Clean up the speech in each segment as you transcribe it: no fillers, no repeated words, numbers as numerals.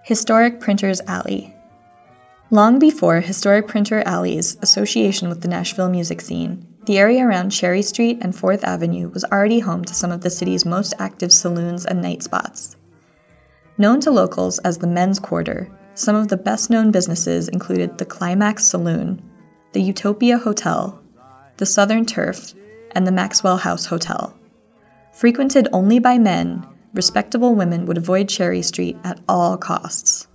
Historic Printers Alley. Long before Historic Printer Alley's association with the Nashville music scene, the area around Cherry Street and 4th Avenue was already home to some of the city's most active saloons and night spots. Known to locals as the Men's Quarter, some of the best-known businesses included the Climax Saloon, the Utopia Hotel, the Southern Turf, and the Maxwell House Hotel. Frequented only by men, respectable women would avoid Cherry Street at all costs.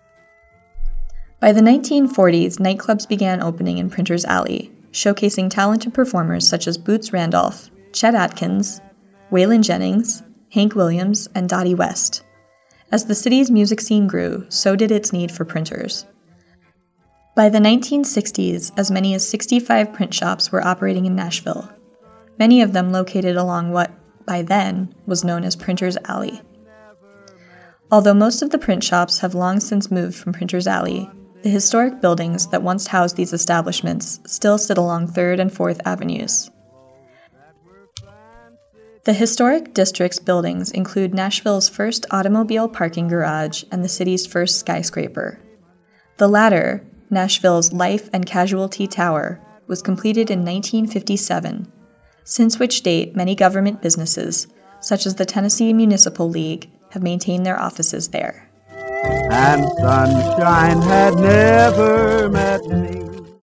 By the 1940s, nightclubs began opening in Printers Alley, showcasing talented performers such as Boots Randolph, Chet Atkins, Waylon Jennings, Hank Williams, and Dottie West. As the city's music scene grew, so did its need for printers. By the 1960s, as many as 65 print shops were operating in Nashville, many of them located along what, by then, was known as Printers Alley. Although most of the print shops have long since moved from Printers Alley, the historic buildings that once housed these establishments still sit along 3rd and 4th Avenues. The historic district's buildings include Nashville's first automobile parking garage and the city's first skyscraper. The latter, Nashville's Life and Casualty Tower, was completed in 1957, since which date many government businesses, such as the Tennessee Municipal League, have maintained their offices there. And sunshine had never met me.